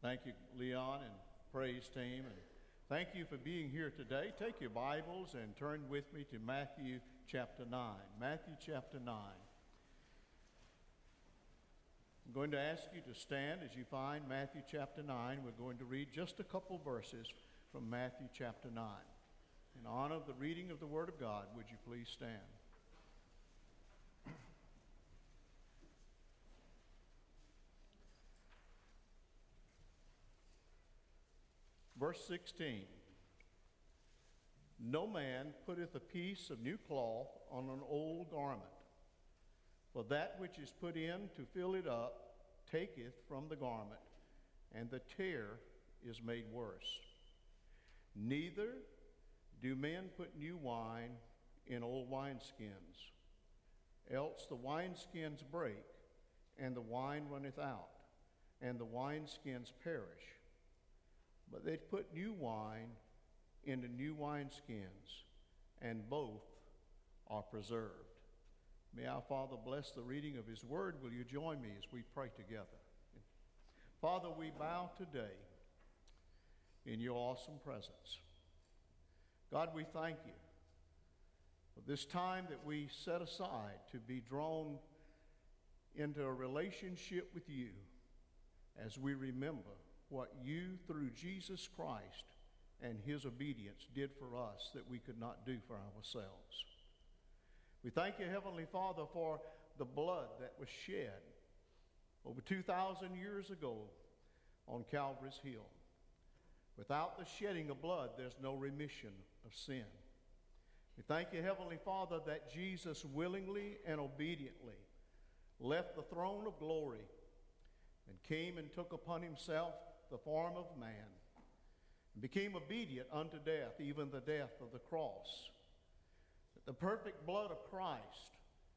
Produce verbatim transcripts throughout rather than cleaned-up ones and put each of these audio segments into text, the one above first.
Thank you, Leon and praise team, and thank you for being here today. Take your Bibles and turn with me to Matthew chapter nine. Matthew chapter nine. I'm going to ask you to stand as you find Matthew chapter nine. We're going to read just a couple verses from Matthew chapter nine. In honor of the reading of the Word of God, would you please stand? Verse sixteen, no man putteth a piece of new cloth on an old garment, for that which is put in to fill it up taketh from the garment, and the tear is made worse. Neither do men put new wine in old wineskins, else the wineskins break, and the wine runneth out, and the wineskins perish. But they put new wine into new wineskins, and both are preserved. May our Father bless the reading of his word. Will you join me as we pray together? Father, we bow today in your awesome presence. God, we thank you for this time that we set aside to be drawn into a relationship with you as we remember what you, through Jesus Christ and his obedience, did for us that we could not do for ourselves. We thank you, Heavenly Father, for the blood that was shed over two thousand years ago on Calvary's Hill. Without the shedding of blood, there's no remission of sin. We thank you, Heavenly Father, that Jesus willingly and obediently left the throne of glory and came and took upon himself the form of man, and became obedient unto death, even the death of the cross, that the perfect blood of Christ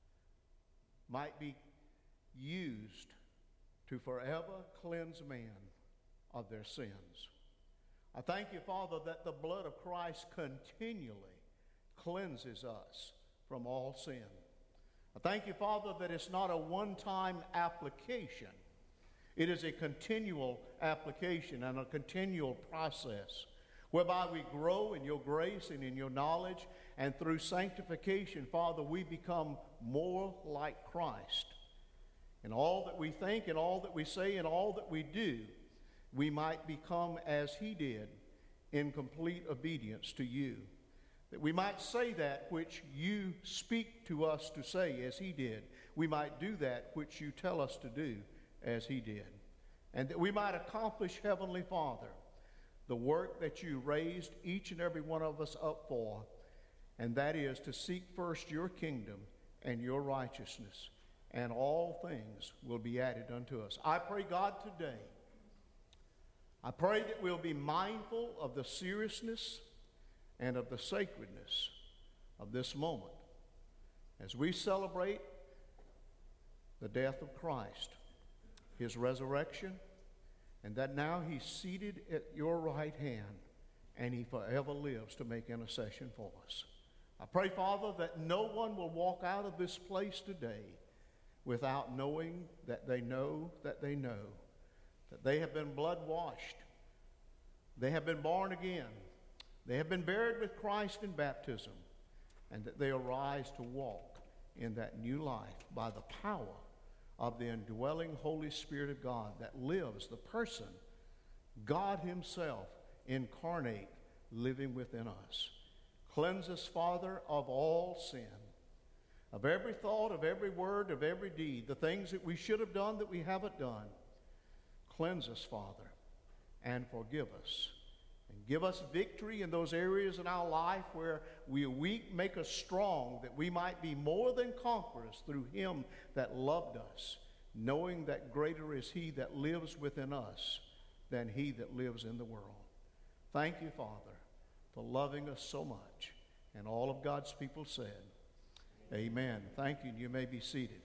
might be used to forever cleanse man of their sins. I thank you, Father, that the blood of Christ continually cleanses us from all sin. I thank you, Father, that it's not a one-time application. It is a continual application and a continual process whereby we grow in your grace and in your knowledge, and through sanctification, Father, we become more like Christ. In all that we think and all that we say and all that we do, we might become as he did in complete obedience to you. That we might say that which you speak to us to say as he did. We might do that which you tell us to do as he did. And that we might accomplish, Heavenly Father, the work that you raised each and every one of us up for, and that is to seek first your kingdom and your righteousness, and all things will be added unto us. I pray, God, today, I pray that we'll be mindful of the seriousness and of the sacredness of this moment as we celebrate the death of Christ, his resurrection, and that now he's seated at your right hand and he forever lives to make intercession for us. I pray, Father, that no one will walk out of this place today without knowing that they know that they know that they have been blood washed, they have been born again, they have been buried with Christ in baptism, and that they arise to walk in that new life by the power of the indwelling Holy Spirit of God that lives, the person, God himself, incarnate, living within us. Cleanse us, Father, of all sin, of every thought, of every word, of every deed, the things that we should have done that we haven't done. Cleanse us, Father, and forgive us. And give us victory in those areas in our life where we are weak. Make us strong, that we might be more than conquerors through him that loved us, knowing that greater is he that lives within us than he that lives in the world. Thank you, Father, for loving us so much. And all of God's people said, amen. Thank you. You may be seated.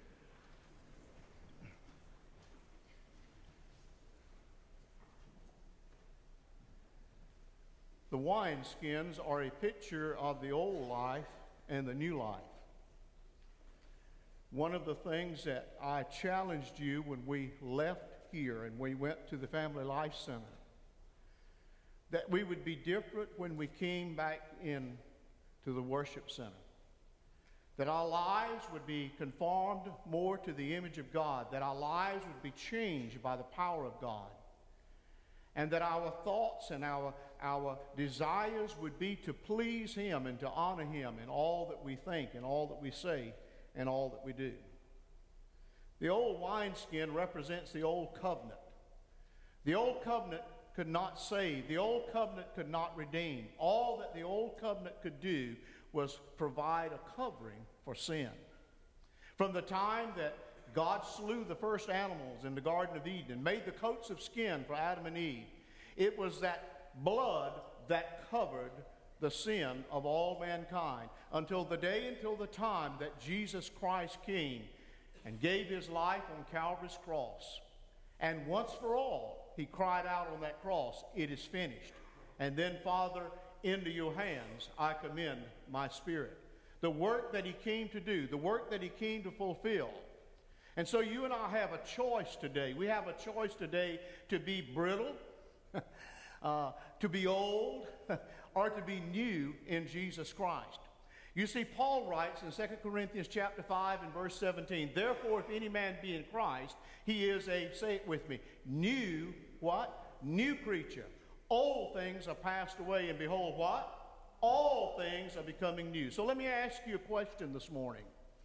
The wineskins are a picture of the old life and the new life. One of the things that I challenged you when we left here and we went to the Family Life Center, that we would be different when we came back in to the worship center. That our lives would be conformed more to the image of God, that our lives would be changed by the power of God, and that our thoughts and our, our desires would be to please Him and to honor Him in all that we think and all that we say and all that we do. The old wineskin represents the old covenant. The old covenant could not save. The old covenant could not redeem. All that the old covenant could do was provide a covering for sin. From the time that God slew the first animals in the Garden of Eden and made the coats of skin for Adam and Eve, it was that blood that covered the sin of all mankind until the day, until the time that Jesus Christ came and gave His life on Calvary's cross. And once for all, He cried out on that cross, "It is finished." And then, Father, into your hands I commend my spirit. The work that He came to do, the work that He came to fulfill. And so you and I have a choice today. We have a choice today to be brittle, uh, to be old, or to be new in Jesus Christ. You see, Paul writes in Second Corinthians chapter five and verse seventeen, "Therefore, if any man be in Christ, he is a," say it with me, "new," what? "New creature. Old things are passed away, and behold," what? "All things are becoming new." So let me ask you a question this morning.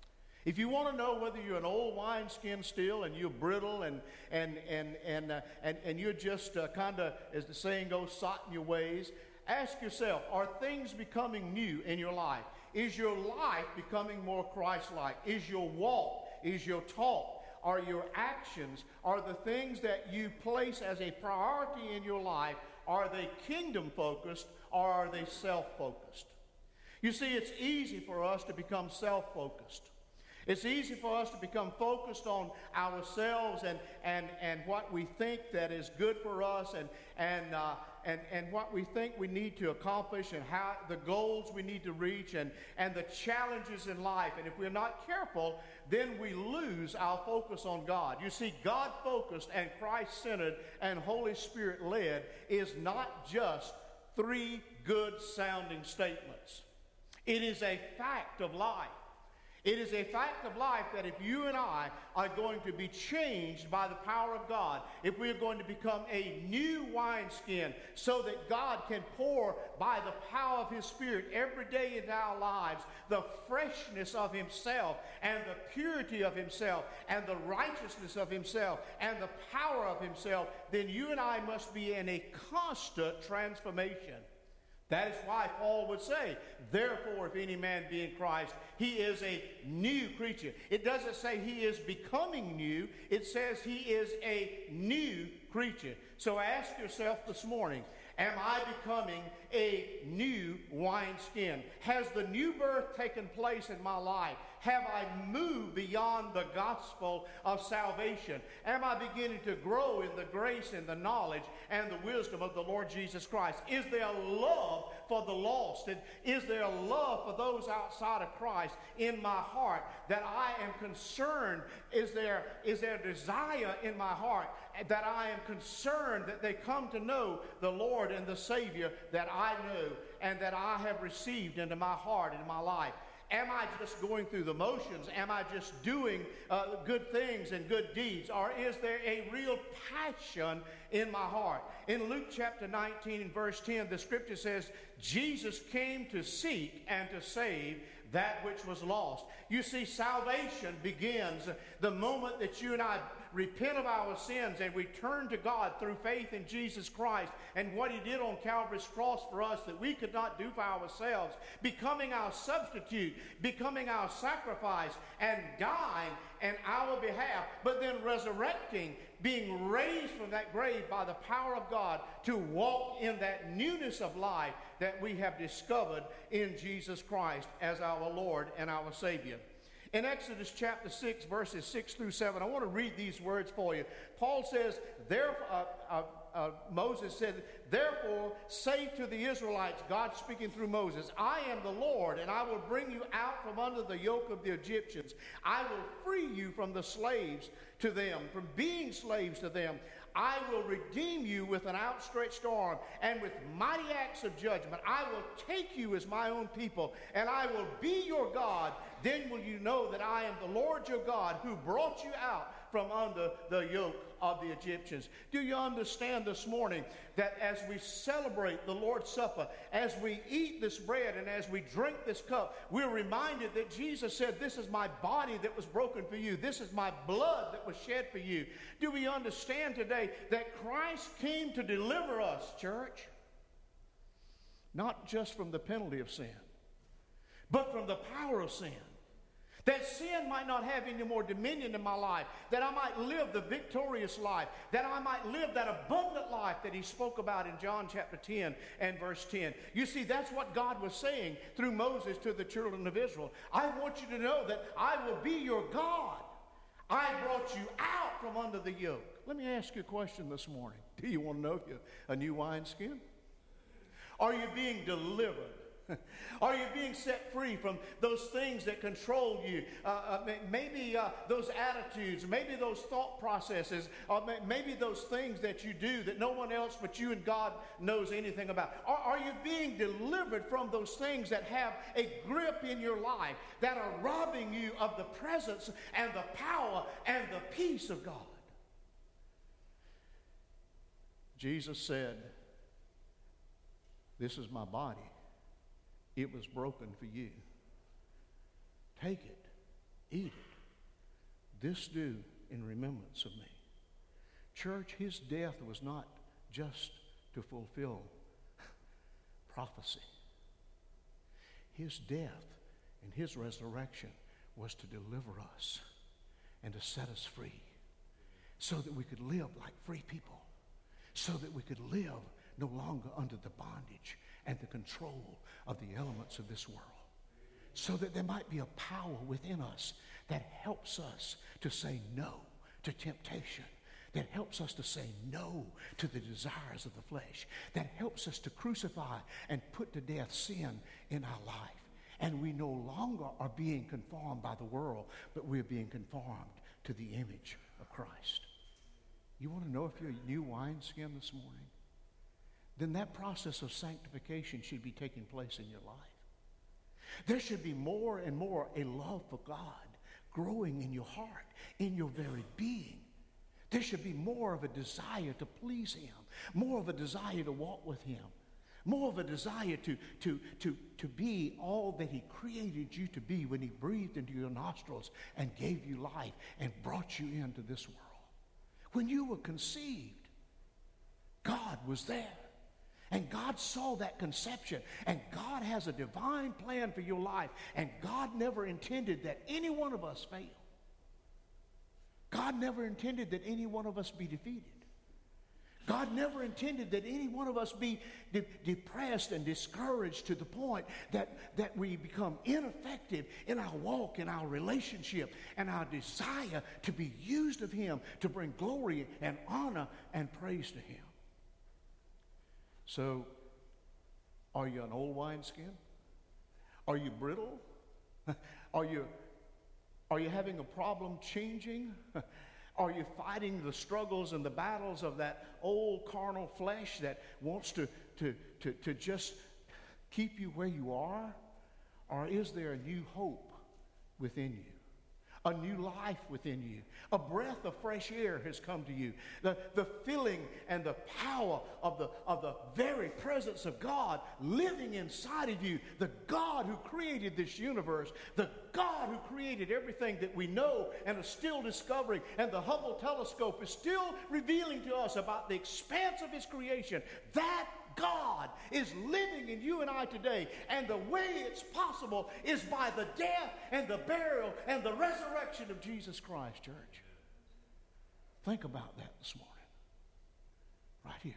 If you want to know whether you're an old wineskin still and you're brittle and and and and uh, and, and you're just uh, kind of, as the saying goes, sot in your ways, ask yourself, are things becoming new in your life? Is your life becoming more Christ-like? Is your walk, is your talk, are your actions, are the things that you place as a priority in your life, are they kingdom-focused or are they self-focused? You see, it's easy for us to become self-focused. It's easy for us to become focused on ourselves and, and, and what we think that is good for us and, and, uh, and, and what we think we need to accomplish and how the goals we need to reach and, and the challenges in life. And if we're not careful, then we lose our focus on God. You see, God-focused and Christ-centered and Holy Spirit-led is not just three good-sounding statements. It is a fact of life. It is a fact of life that if you and I are going to be changed by the power of God, if we are going to become a new wineskin so that God can pour by the power of His Spirit every day into our lives the freshness of Himself and the purity of Himself and the righteousness of Himself and the power of Himself, then you and I must be in a constant transformation. That is why Paul would say, "Therefore, if any man be in Christ, he is a new creature." It doesn't say he is becoming new. It says he is a new creature. So ask yourself this morning, am I becoming a new wineskin? Has the new birth taken place in my life? Have I moved beyond the gospel of salvation? Am I beginning to grow in the grace and the knowledge and the wisdom of the Lord Jesus Christ? Is there love for the lost? And is there love for those outside of Christ in my heart that I am concerned? Is there, is there desire in my heart that I am concerned that they come to know the Lord and the Savior that I know and that I have received into my heart and my life? Am I just going through the motions? Am I just doing uh, good things and good deeds? Or is there a real passion in my heart? In Luke chapter nineteen and verse ten, the scripture says, Jesus came to seek and to save that which was lost. You see, salvation begins the moment that you and I repent of our sins and we turn to God through faith in Jesus Christ and what He did on Calvary's cross for us that we could not do for ourselves, becoming our substitute, becoming our sacrifice, and dying in our behalf, but then resurrecting, being raised from that grave by the power of God to walk in that newness of life that we have discovered in Jesus Christ as our Lord and our Savior. In Exodus chapter six, verses six through seven, I want to read these words for you. Paul says, Therefore, uh, uh, uh, Moses said, therefore say to the Israelites, God speaking through Moses, I am the Lord, and I will bring you out from under the yoke of the Egyptians. I will free you from the slaves to them, from being slaves to them. I will redeem you with an outstretched arm and with mighty acts of judgment. I will take you as my own people, and I will be your God. Then will you know that I am the Lord your God, who brought you out from under the yoke of the Egyptians. Do you understand this morning that as we celebrate the Lord's Supper, as we eat this bread and as we drink this cup, we're reminded that Jesus said, this is my body that was broken for you. This is my blood that was shed for you. Do we understand today that Christ came to deliver us, church? Not just from the penalty of sin, but from the power of sin. That sin might not have any more dominion in my life, that I might live the victorious life, that I might live that abundant life that he spoke about in John chapter ten and verse ten. You see, that's what God was saying through Moses to the children of Israel. I want you to know that I will be your God. I brought you out from under the yoke. Let me ask you a question this morning. Do you want to know you a new wineskin? Are you being delivered? Are you being set free from those things that control you? Uh, uh, maybe uh, those attitudes, maybe those thought processes, or maybe those things that you do that no one else but you and God knows anything about. Are, are you being delivered from those things that have a grip in your life, that are robbing you of the presence and the power and the peace of God? Jesus said, this is my body. It was broken for you. Take it, eat it. This do in remembrance of me. Church, his death was not just to fulfill prophecy. His death and his resurrection was to deliver us and to set us free so that we could live like free people, so that we could live no longer under the bondage and the control of the elements of this world, so that there might be a power within us that helps us to say no to temptation, that helps us to say no to the desires of the flesh, that helps us to crucify and put to death sin in our life. And we no longer are being conformed by the world, but we're being conformed to the image of Christ. You want to know if you're a new wineskin this morning? Then that process of sanctification should be taking place in your life. There should be more and more a love for God growing in your heart, in your very being. There should be more of a desire to please him, more of a desire to walk with him, more of a desire to, to, to, to be all that he created you to be when he breathed into your nostrils and gave you life and brought you into this world. When you were conceived, God was there. And God saw that conception, and God has a divine plan for your life, and God never intended that any one of us fail. God never intended that any one of us be defeated. God never intended that any one of us be de- depressed and discouraged to the point that, that we become ineffective in our walk, in our relationship, and our desire to be used of him to bring glory and honor and praise to him. So, are you an old wineskin? Are you brittle? Are you, are you having a problem changing? Are you fighting the struggles and the battles of that old carnal flesh that wants to, to, to, to just keep you where you are? Or is there a new hope within you? A new life within you. A breath of fresh air has come to you. The, the feeling and the power of the, of the very presence of God living inside of you. The God who created this universe. The God who created everything that we know and are still discovering. And the Hubble telescope is still revealing to us about the expanse of his creation. That God is living in you and I today, and the way it's possible is by the death and the burial and the resurrection of Jesus Christ, church. Think about that this morning. Right here.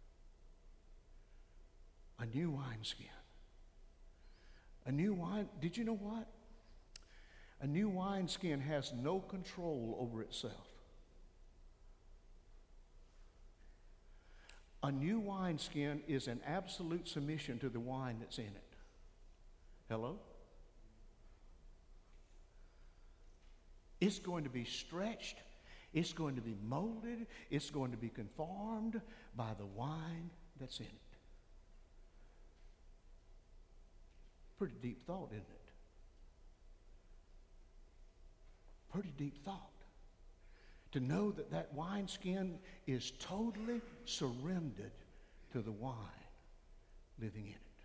A new wineskin. A new wine. Did you know what? A new wineskin has no control over itself. A new wineskin is an absolute submission to the wine that's in it. Hello? It's going to be stretched. It's going to be molded. It's going to be conformed by the wine that's in it. Pretty deep thought, isn't it? Pretty deep thought. To know that that wineskin is totally surrendered to the wine living in it.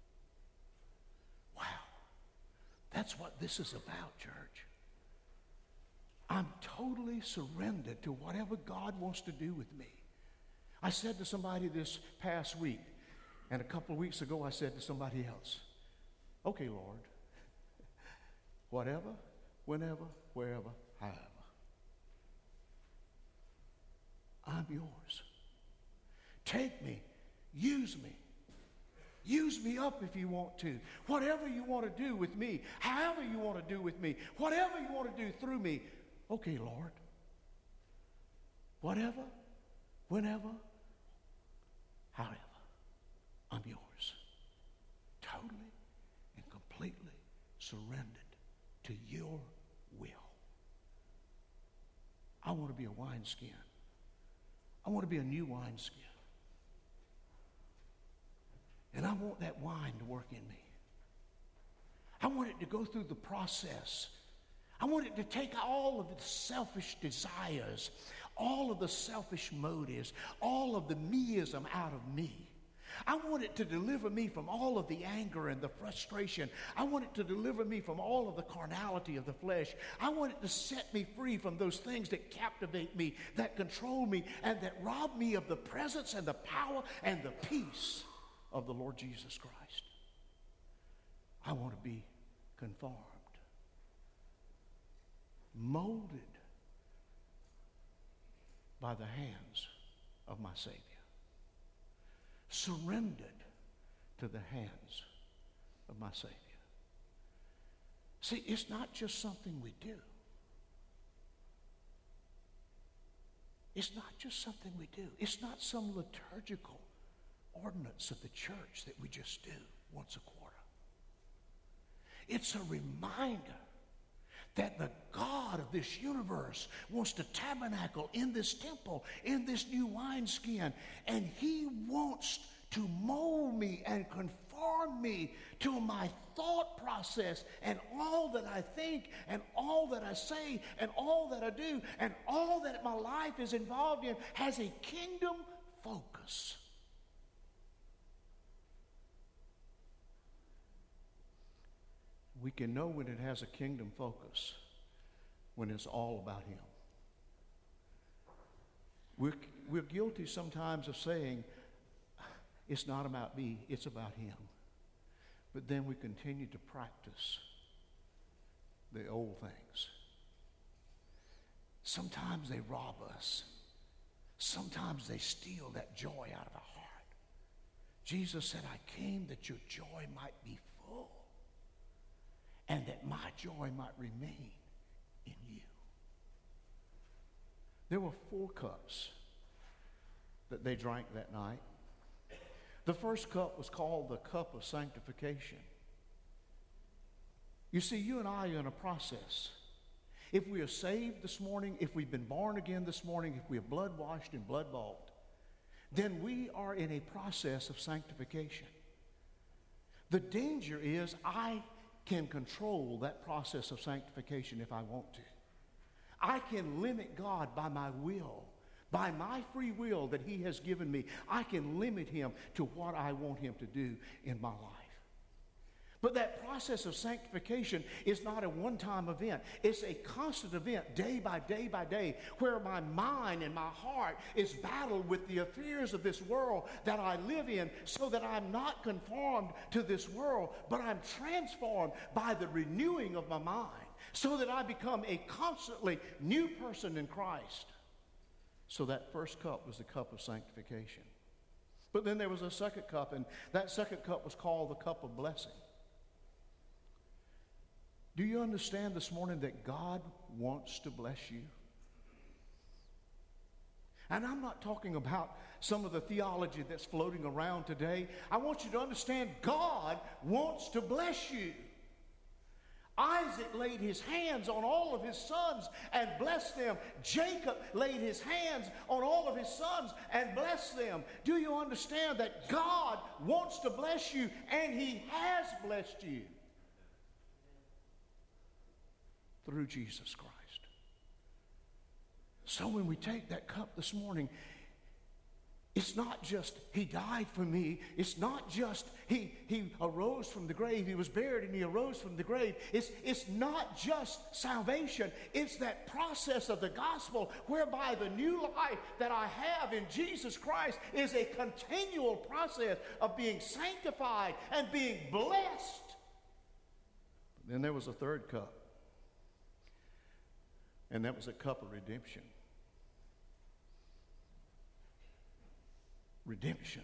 Wow. That's what this is about, church. I'm totally surrendered to whatever God wants to do with me. I said to somebody this past week, and a couple of weeks ago I said to somebody else, okay, Lord, whatever, whenever, wherever, however, I'm yours. Take me, use me. Use me up if you want to. Whatever you want to do with me, however you want to do with me, whatever you want to do through me, okay, Lord. Whatever, whenever, however, I'm yours. Totally and completely surrendered to your will. I want to be a wineskin. I want to be a new wineskin. And I want that wine to work in me. I want it to go through the process. I want it to take all of the selfish desires, all of the selfish motives, all of the meism out of me. I want it to deliver me from all of the anger and the frustration. I want it to deliver me from all of the carnality of the flesh. I want it to set me free from those things that captivate me, that control me, and that rob me of the presence and the power and the peace of the Lord Jesus Christ. I want to be conformed, molded by the hands of my Savior. Surrendered to the hands of my Savior. See, it's not just something we do. It's not just something we do. It's not some liturgical ordinance of the church that we just do once a quarter. It's a reminder that the God of this universe wants to tabernacle in this temple, in this new wineskin, and he wants to mold me and conform me to my thought process and all that I think and all that I say and all that I do and all that my life is involved in has a kingdom focus. We can know when it has a kingdom focus when it's all about him. We're, we're guilty sometimes of saying, it's not about me, it's about him. But then we continue to practice the old things. Sometimes they rob us. Sometimes they steal that joy out of our heart. Jesus said, I came that your joy might be full, and that my joy might remain in you. There were four cups that they drank that night. The first cup was called the cup of sanctification. You see, you and I are in a process. If we are saved this morning, if we've been born again this morning, if we are blood washed and blood bought, then we are in a process of sanctification. The danger is I can control that process of sanctification if I want to. I can limit God by my will, by my free will that he has given me. I can limit him to what I want him to do in my life. But that process of sanctification is not a one-time event. It's a constant event, day by day by day, where my mind and my heart is battled with the affairs of this world that I live in, so that I'm not conformed to this world, but I'm transformed by the renewing of my mind, so that I become a constantly new person in Christ. So that first cup was the cup of sanctification. But then there was a second cup, and that second cup was called the cup of blessing. Do you understand this morning that God wants to bless you? And I'm not talking about some of the theology that's floating around today. I want you to understand God wants to bless you. Isaac laid his hands on all of his sons and blessed them. Jacob laid his hands on all of his sons and blessed them. Do you understand that God wants to bless you, and he has blessed you through Jesus Christ? So when we take that cup this morning, it's not just he died for me. It's not just he, he arose from the grave. He was buried and he arose from the grave. It's, it's not just salvation. It's that process of the gospel whereby the new life that I have in Jesus Christ is a continual process of being sanctified and being blessed. But then there was a third cup. And that was a cup of redemption. Redemption.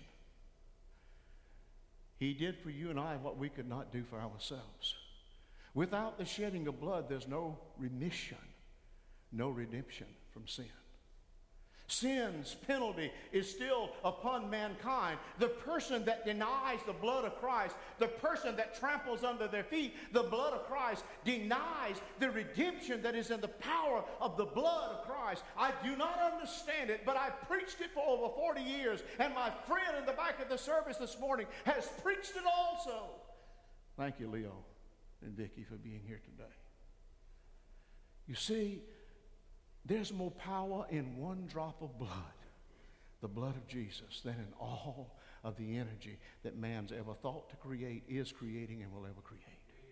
He did for you and I what we could not do for ourselves. Without the shedding of blood, there's no remission, no redemption from sin. Sin's penalty is still upon mankind. The person that denies the blood of Christ, the person that tramples under their feet the blood of Christ, denies the redemption that is in the power of the blood of Christ. I do not understand it, but I've preached it for over forty years, and my friend in the back of the service this morning has preached it also. Thank you, Leo and Vicki, for being here today. You see, there's more power in one drop of blood, the blood of Jesus, than in all of the energy that man's ever thought to create, is creating, and will ever create.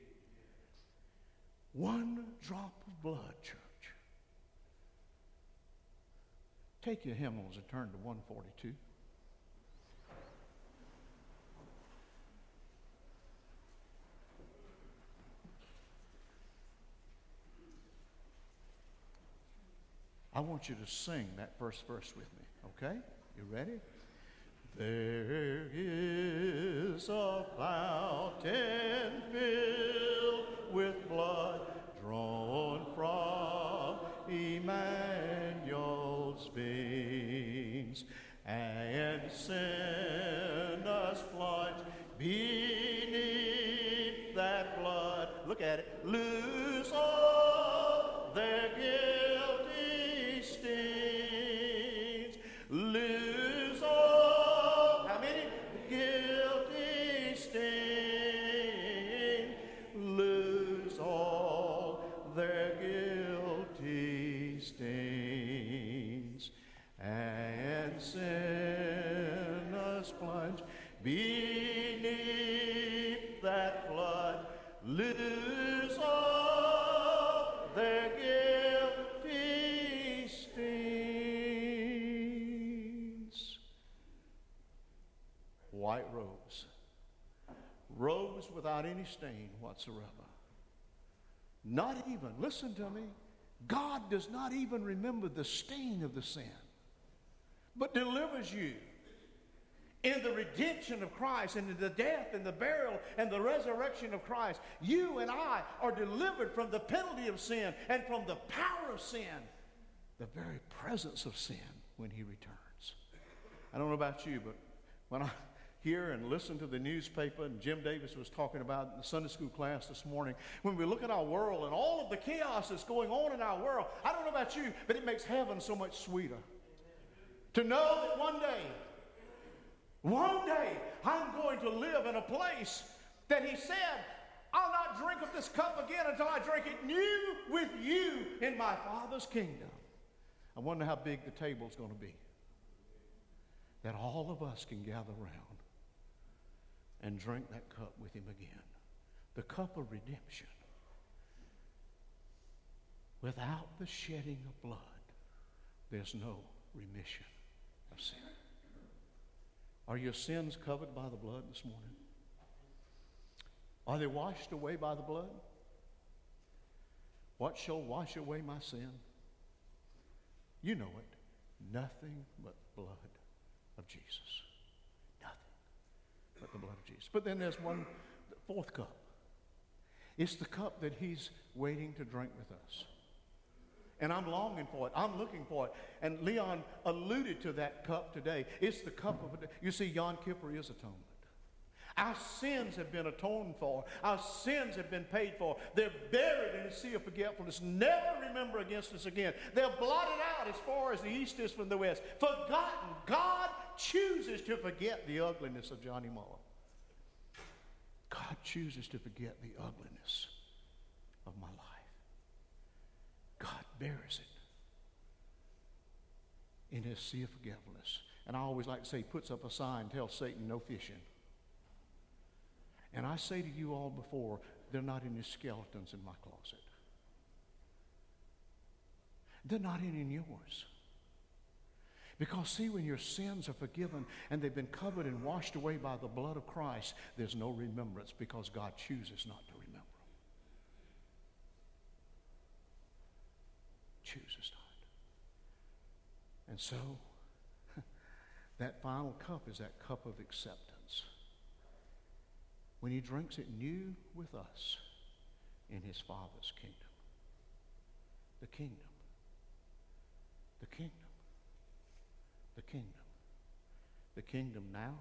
One drop of blood, church. Take your hymnals and turn to one forty-two. I want you to sing that first verse with me, okay? You ready? There is a fountain filled with blood drawn from Emmanuel's veins, and sinners plunge beneath that blood. Look at it. Lose all their guilty stains. Lose all, how many? Guilty stains. Lose all their guilty stains. And sinners plunge beneath that blood. Lose all their guilty stains. White robes. Robes without any stain whatsoever. Not even, listen to me, God does not even remember the stain of the sin, but delivers you in the redemption of Christ, and in the death and the burial and the resurrection of Christ. You and I are delivered from the penalty of sin and from the power of sin, the very presence of sin when he returns. I don't know about you, but when I hear and listen to the newspaper, and Jim Davis was talking about in the Sunday school class this morning, when we look at our world and all of the chaos that's going on in our world, I don't know about you, but it makes heaven so much sweeter. To know that one day, one day, I'm going to live in a place that he said, I'll not drink of this cup again until I drink it new with you in my Father's kingdom. I wonder how big the table's going to be, that all of us can gather around and drink that cup with him again. The cup of redemption. Without the shedding of blood, there's no remission of sin. Are your sins covered by the blood this morning? Are they washed away by the blood? What shall wash away my sin? You know it. Nothing but the blood of Jesus. Nothing but the blood of Jesus. But then there's one, the fourth cup. It's the cup that he's waiting to drink with us. And I'm longing for it. I'm looking for it. And Leon alluded to that cup today. It's the cup of, you see, Yom Kippur is atonement. Our sins have been atoned for. Our sins have been paid for. They're buried in the sea of forgetfulness. Never remember against us again. They're blotted out as far as the east is from the west. Forgotten. God chooses to forget the ugliness of Johnny Muller. God chooses to forget the ugliness of my life. God bears it in his sea of forgetfulness. And I always like to say, he puts up a sign, tells Satan, no fishing. And I say to you all before, they're not any skeletons in my closet. They're not any in yours. Because see, when your sins are forgiven and they've been covered and washed away by the blood of Christ, there's no remembrance because God chooses not to remember. Chooses not. And so, that final cup is that cup of acceptance. When he drinks it new with us in his Father's kingdom. The kingdom. The kingdom. The kingdom. The kingdom now,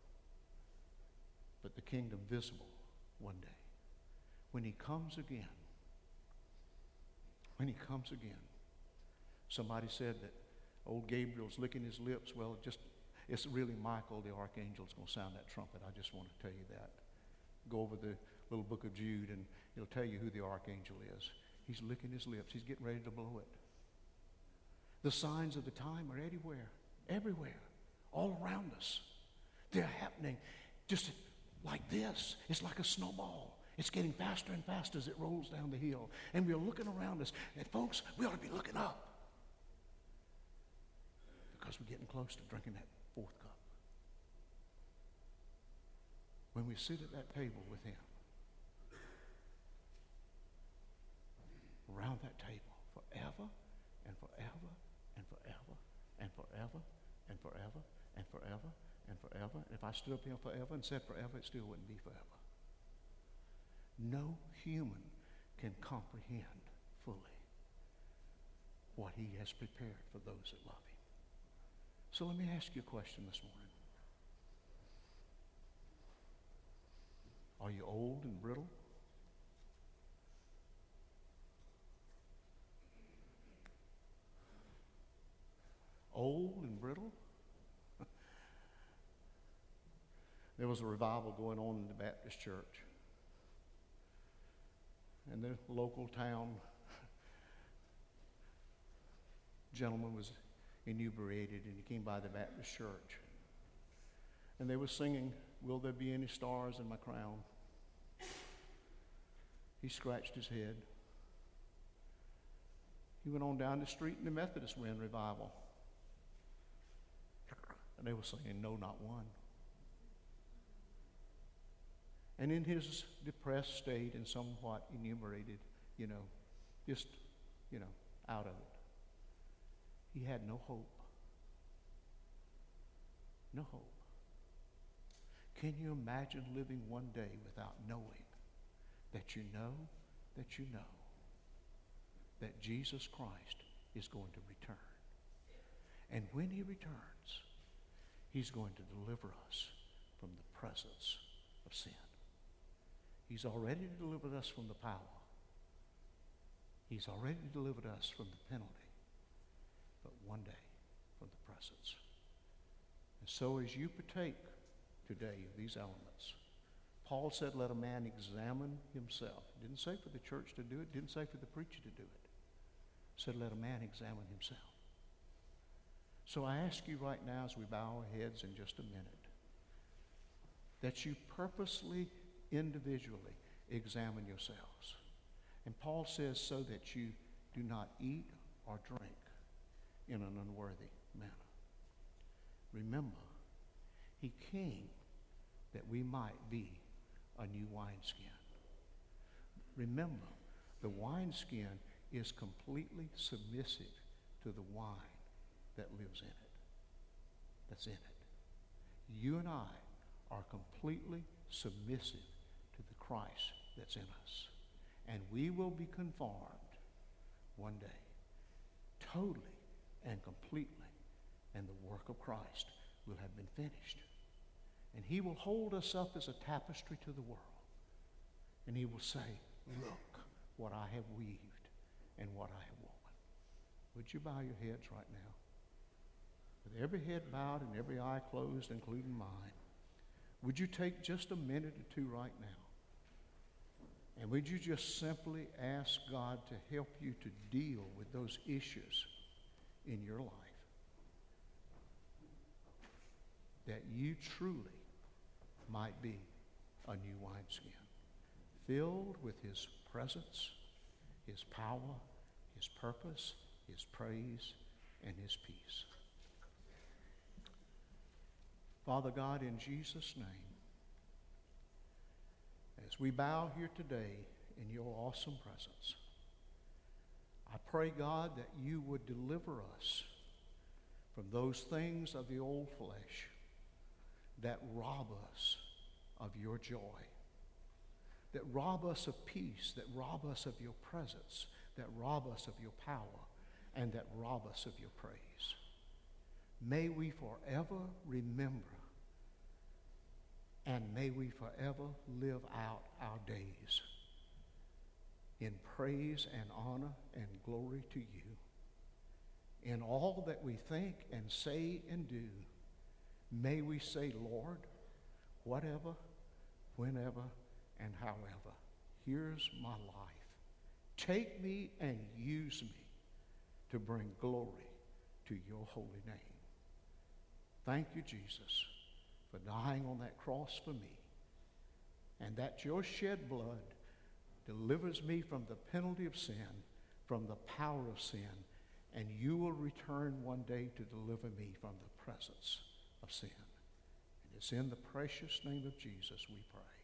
but the kingdom visible one day. When he comes again. When he comes again. Somebody said that old Gabriel's licking his lips. Well, just it's really Michael, the archangel, is going to sound that trumpet. I just want to tell you that. Go over the little book of Jude and it'll tell you who the archangel is. He's licking his lips. He's getting ready to blow it. The signs of the time are everywhere. Everywhere. All around us. They're happening just like this. It's like a snowball. It's getting faster and faster as it rolls down the hill. And we're looking around us. And folks, we ought to be looking up. Because we're getting close to drinking that fourth cup. When we sit at that table with him, around that table, forever and forever and forever and forever and forever and forever and forever. And if I stood up here forever and said forever, it still wouldn't be forever. No human can comprehend fully what he has prepared for those that love him. So let me ask you a question this morning. Are you old and brittle? Old and brittle? There was a revival going on in the Baptist church. And the local town gentleman was inebriated and he came by the Baptist church. And they were singing, "Will there be any stars in my crown?" He scratched his head. He went on down the street and the Methodists were in revival. And they were singing, "No, not one." And in his depressed state and somewhat inebriated, you know, just, you know, out of it, he had no hope. No hope. Can you imagine living one day without knowing that you know that you know that Jesus Christ is going to return? And when he returns, he's going to deliver us from the presence of sin. He's already delivered us from the power. He's already delivered us from the penalty. But one day, from the presence. And so as you partake today of these elements, Paul said, let a man examine himself. Didn't say for the church to do it. Didn't say for the preacher to do it. Said, let a man examine himself. So I ask you right now as we bow our heads in just a minute, that you purposely, individually examine yourselves. And Paul says, so that you do not eat or drink in an unworthy manner. Remember, he came that we might be a new wineskin. Remember, the wineskin is completely submissive to the wine that lives in it, that's in it. You and I are completely submissive to the Christ that's in us. And we will be conformed one day totally and completely, and the work of Christ will have been finished. And he will hold us up as a tapestry to the world. And he will say, look what I have weaved and what I have woven. Would you bow your heads right now? With every head bowed and every eye closed, including mine, would you take just a minute or two right now? And would you just simply ask God to help you to deal with those issues in your life? That you truly might be a new wineskin, filled with his presence, his power, his purpose, his praise, and his peace. Father God, in Jesus' name, as we bow here today in your awesome presence, I pray, God, that you would deliver us from those things of the old flesh that rob us of your joy, that rob us of peace, that rob us of your presence, that rob us of your power, and that rob us of your praise. May we forever remember, and may we forever live out our days in praise and honor and glory to you. In all that we think and say and do, may we say, Lord, whatever, whenever, and however, here's my life. Take me and use me to bring glory to your holy name. Thank you, Jesus, for dying on that cross for me, and that your shed blood delivers me from the penalty of sin, from the power of sin, and you will return one day to deliver me from the presence of sin. And it's in the precious name of Jesus we pray.